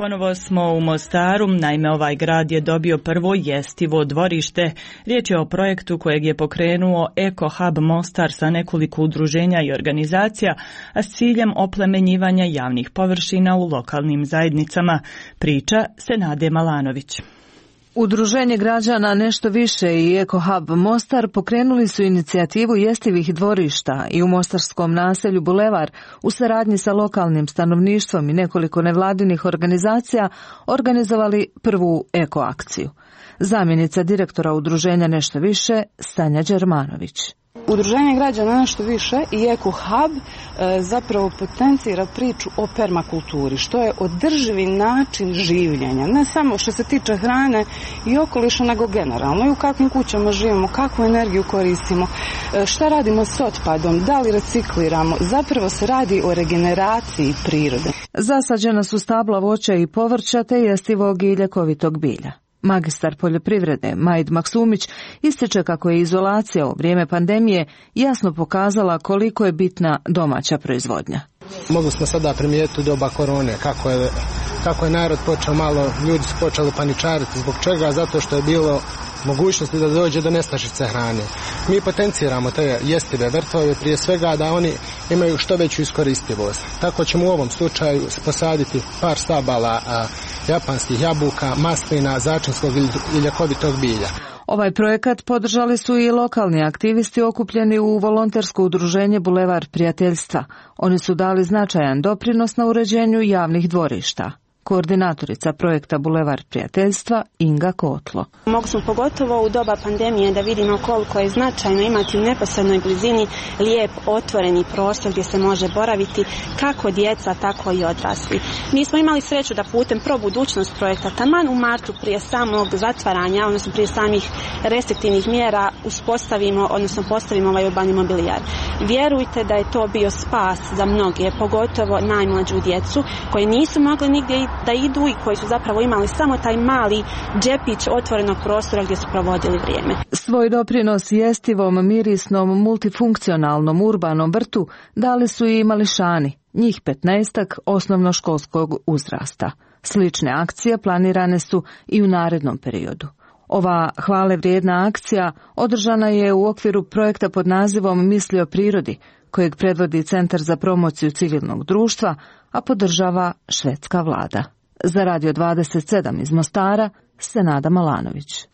Ponovo smo u Mostaru, naime ovaj grad je dobio prvo jestivo dvorište. Riječ je o projektu kojeg je pokrenuo Eko Hub Mostar sa nekoliko udruženja i organizacija, a s ciljem oplemenjivanja javnih površina u lokalnim zajednicama. Priča Senade Malanović. Udruženje građana Nešto više i Eko Hub Mostar pokrenuli su inicijativu jestivih dvorišta i u mostarskom naselju Bulevar u saradnji sa lokalnim stanovništvom i nekoliko nevladinih organizacija organizovali prvu eko akciju. Zamjenica direktora udruženja Nešto više, Sanja Đermanović. Udruženje građana Nešto više i Eko Hub e, zapravo potencira priču o permakulturi, što je održivi način življenja, ne samo što se tiče hrane i okoliša, nego generalno i u kakvim kućama živimo, kakvu energiju koristimo, e, šta radimo s otpadom, da li recikliramo, zapravo se radi o regeneraciji prirode. Zasađena su stabla voća i povrća te jestivog i ljekovitog bilja. Magistar poljoprivrede Majd Maksumić ističe kako je izolacija u vrijeme pandemije jasno pokazala koliko je bitna domaća proizvodnja. Mogli smo sada primijetiti u doba korone kako je, kako je narod počeo malo, ljudi su počeli paničariti. Zbog čega? Zato što je bilo mogućnosti da dođe do nestašice hrane. Mi potenciramo te jestive vrtove prije svega da oni imaju što veću iskoristivost. Tako ćemo u ovom slučaju posaditi par stabala a, japanskih jabuka, maslina, začinskog i ljekovitog bilja. Ovaj projekat podržali su i lokalni aktivisti okupljeni u volontersko udruženje Bulevar prijateljstva. Oni su dali značajan doprinos na uređenju javnih dvorišta. Koordinatorica projekta Bulevar prijateljstva Inga Kotlo. Mogli smo pogotovo u doba pandemije da vidimo koliko je značajno imati u neposrednoj blizini lijep otvoreni prostor gdje se može boraviti kako djeca, tako i odrasli. Mi smo imali sreću da putem Pro budućnost projekta taman u martu prije samog zatvaranja, odnosno prije samih restriktivnih mjera uspostavimo, odnosno postavimo ovaj urbani mobilijar. Vjerujte da je to bio spas za mnoge, pogotovo najmlađu djecu koji nisu mogli nigdje da idu i koji su zapravo imali samo taj mali džepić otvorenog prostora gdje su provodili vrijeme. Svoj doprinos jestivom, mirisnom, multifunkcionalnom urbanom vrtu dali su i mališani, njih petnaestak osnovnoškolskog uzrasta. Slične akcije planirane su i u narednom periodu. Ova hvale vrijedna akcija održana je u okviru projekta pod nazivom Misli o prirodi, kojeg predvodi Centar za promociju civilnog društva, a podržava švedska vlada. Za Radio dvadeset sedam iz Mostara, Senada Malanović.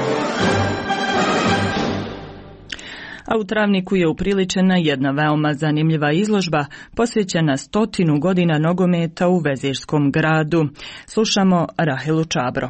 A u Travniku je upriličena jedna veoma zanimljiva izložba posvećena stotinu godina nogometa u vezirskom gradu. Slušamo Rahelu Čabro.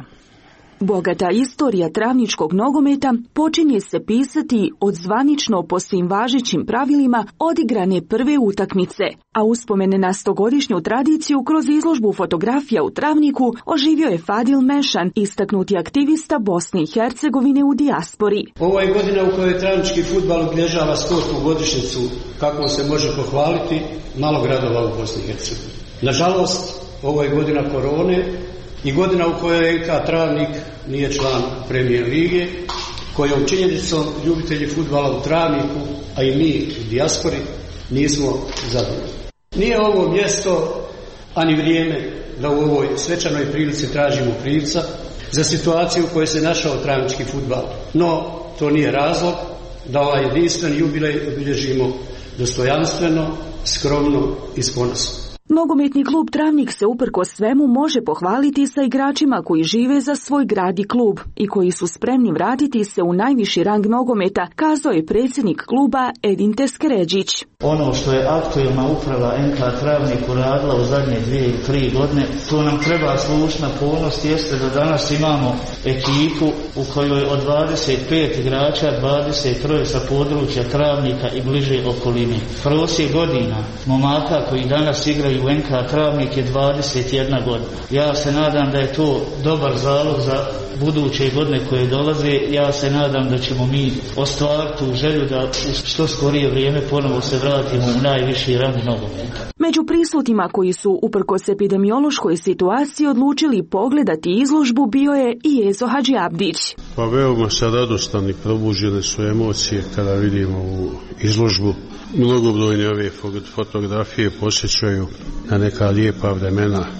Bogata istorija travničkog nogometa počinje se pisati od zvanično po svim važećim pravilima odigrane prve utakmice, a uspomene na stogodišnju tradiciju kroz izložbu fotografija u Travniku oživio je Fadil Mešan, istaknuti aktivista Bosne i Hercegovine u dijaspori. Ovo je godina u kojoj travnički fudbal obilježava stotu godišnjicu, kako se može pohvaliti, malo gradova u Bosni i Hercegovini. Nažalost, ovo je godina korone i godina u kojoj N K Travnik nije član Premijer lige, kojom činjenicom ljubitelji fudbala u Travniku, a i mi u dijaspori, nismo zadovoljni. Nije ovo mjesto, ani vrijeme da u ovoj svečanoj prilici tražimo krivca za situaciju u kojoj se našao travnički fudbal. No, to nije razlog da ovaj jedinstveni jubilej obilježimo dostojanstveno, skromno i s ponosom. Nogometni klub Travnik se uprkos svemu može pohvaliti sa igračima koji žive za svoj grad i klub i koji su spremni vratiti se u najviši rang nogometa, kazao je predsjednik kluba Edin Teskeređić. Ono što je aktuelna uprava N K Travnik uradila u zadnje dvije ili tri godine, to nam treba služiti na ponos, jeste da danas imamo ekipu u kojoj od dvadeset pet igrača dvadeset tri sa područja Travnika i bliže okoline. Prosjek godina momaka koji danas igraju u N K Travnik je dvadeset jedna godina. Ja se nadam da je to dobar zalog za buduće godine koje dolaze. Ja se nadam da ćemo mi ostvariti tu želju da u što skorije vrijeme ponovo se vratimo u najviši rang nogometa. Među prisutnima koji su uprkos epidemiološkoj situaciji odlučili pogledati izložbu bio je i Ezo Hadžiabdić. Pa veoma se radostan i probuđene su emocije kada vidimo u izložbu. Mnogobrojne ove fotografije posjećaju na neka lijepa vremena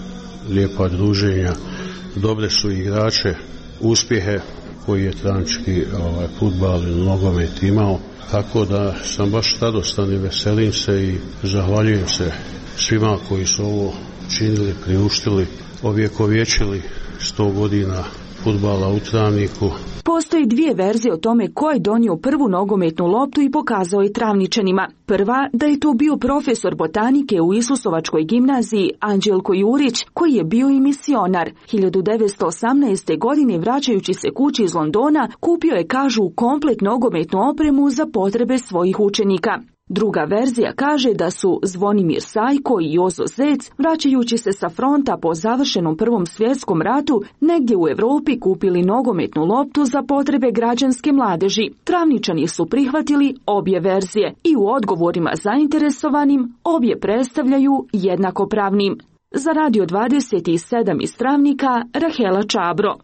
lijepa druženja, dobre su igrače, uspjehe koji je travnički ovaj, fudbal i nogomet imao. Tako da sam baš radostan i veselim se i zahvaljujem se svima koji su ovo činili, priuštili, ovjekovječili sto godina fudbala u Travniku. Postoji dvije verzije o tome ko je donio prvu nogometnu loptu i pokazao je Travničanima. Prva, da je to bio profesor botanike u Isusovačkoj gimnaziji Anđelko Jurić, koji je bio i misionar. hiljadu devetsto osamnaeste. godine, vraćajući se kući iz Londona, kupio je, kažu, komplet nogometnu opremu za potrebe svojih učenika. Druga verzija kaže da su Zvonimir Sajko i Jozo Zec, vraćajući se sa fronta po završenom Prvom svjetskom ratu, negdje u Europi kupili nogometnu loptu za potrebe građanske mladeži. Travničani su prihvatili obje verzije i u odgovorima zainteresovanim obje predstavljaju jednakopravnim. Za Radio dvadeset sedam iz Travnika, Rahela Čabro.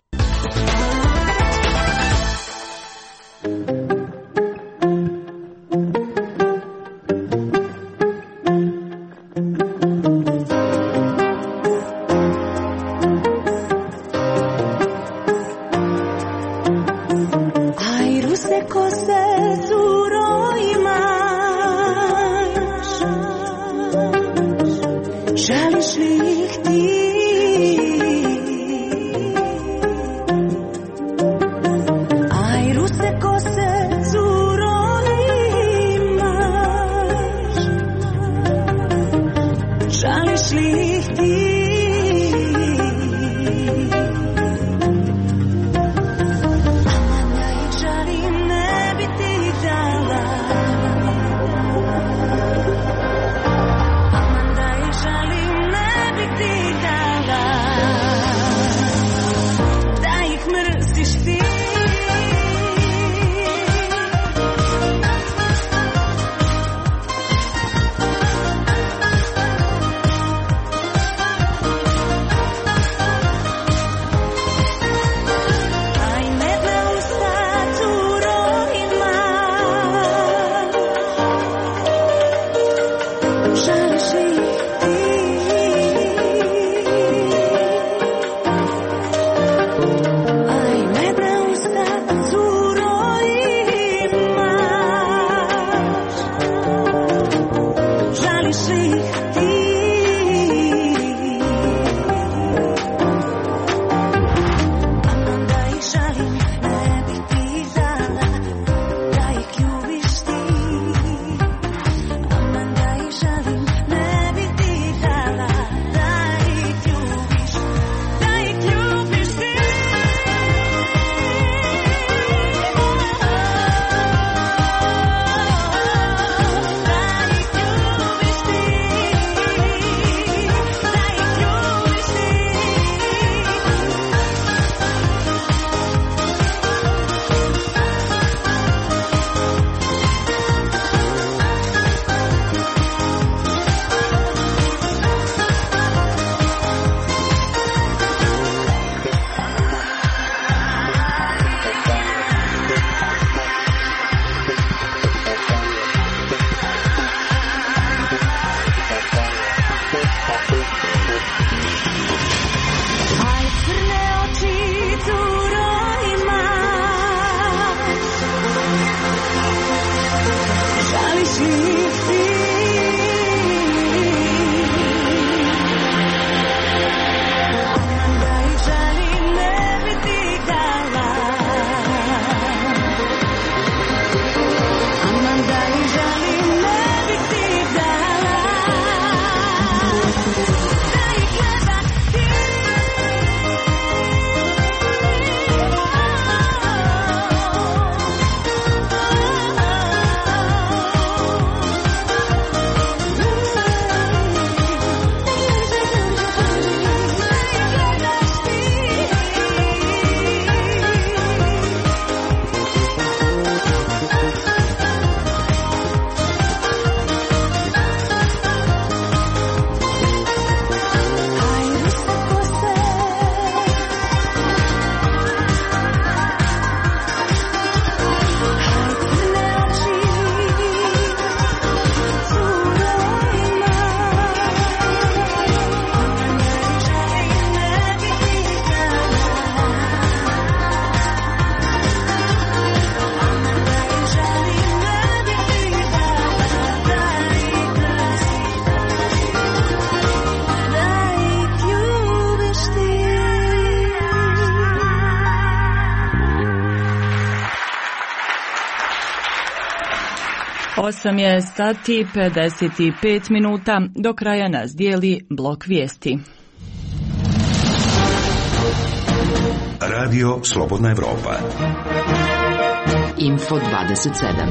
osam je sati pedeset pet minuta, do kraja nas dijeli blok vijesti. Radio Slobodna Evropa. Info dvadeset sedam.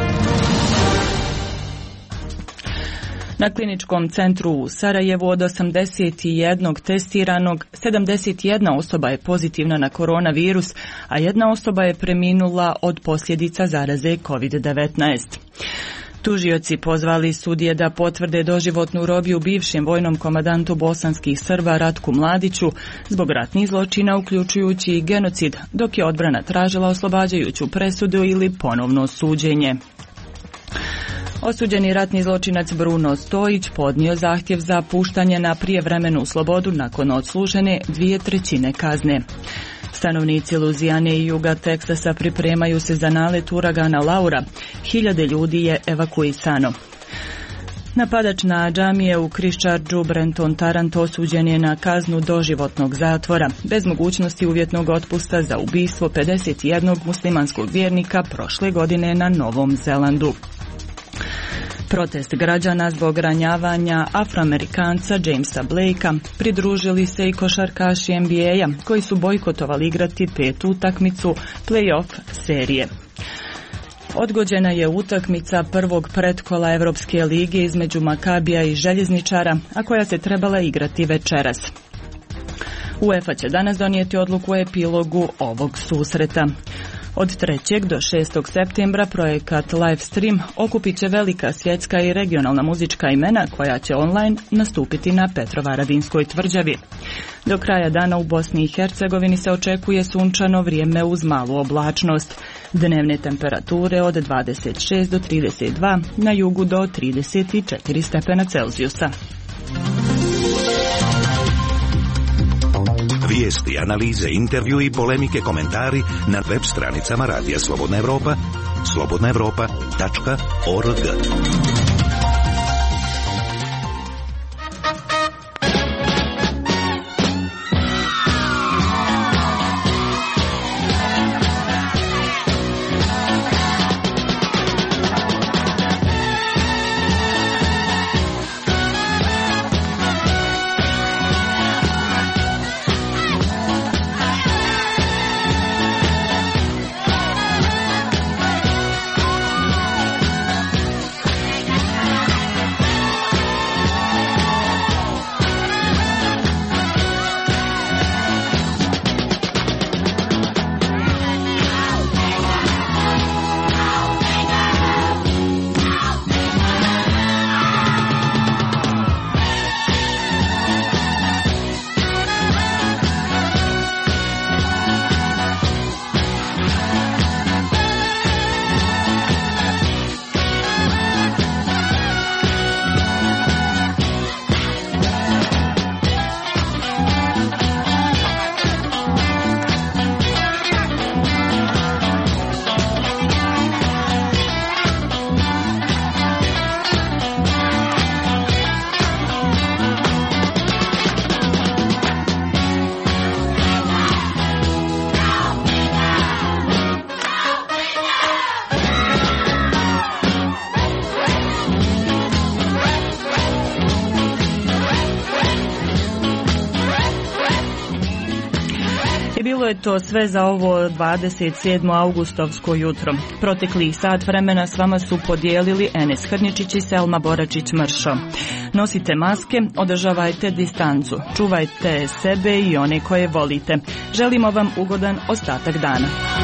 Na kliničkom centru u Sarajevu od osamdeset jednog testiranog, sedamdeset jedna osoba je pozitivna na koronavirus, a jedna osoba je preminula od posljedica zaraze kovid devetnaest. Tužioci pozvali sudije da potvrde doživotnu robiju bivšem vojnom komandantu bosanskih Srba Ratku Mladiću zbog ratnih zločina uključujući i genocid, dok je odbrana tražila oslobađajuću presudu ili ponovno suđenje. Osuđeni ratni zločinac Bruno Stojić podnio zahtjev za puštanje na prijevremenu slobodu nakon odslužene dvije trećine kazne. Stanovnici Luzijane i juga Teksasa pripremaju se za nalet uragana Laura. Hiljade ljudi je evakuisano. Napadač na džamije u Christchurchu Brenton Tarrant osuđen je na kaznu doživotnog zatvora, bez mogućnosti uvjetnog otpusta za ubistvo pedeset jednog muslimanskog vjernika prošle godine na Novom Zelandu. Protest građana zbog ranjavanja Afroamerikanca Jamesa Blakea pridružili se i košarkaši N B A-a koji su bojkotovali igrati petu utakmicu play-off serije. Odgođena je utakmica prvog pretkola Evropske lige između Makabija i Željezničara, a koja se trebala igrati večeras. UEFA će danas donijeti odluku o epilogu ovog susreta. Od trećeg do šestog septembra projekat Livestream okupit će velika svjetska i regionalna muzička imena koja će online nastupiti na Petrovaradinskoj tvrđavi. Do kraja dana u Bosni i Hercegovini se očekuje sunčano vrijeme uz malu oblačnost. Dnevne temperature od dvadeset šest do trideset dva, na jugu do trideset četiri stepena Celzijusa. Vijesti, analize, intervju i polemike, komentari na web stranicama Radija Slobodna Evropa, slobodna evropa tačka org. Bilo je to sve za ovo dvadeset sedmo augustovsko jutro. Protekli sat vremena s vama su podijelili Enes Hrničić i Selma Boračić-Mršo. Nosite maske, održavajte distancu, čuvajte sebe i one koje volite. Želimo vam ugodan ostatak dana.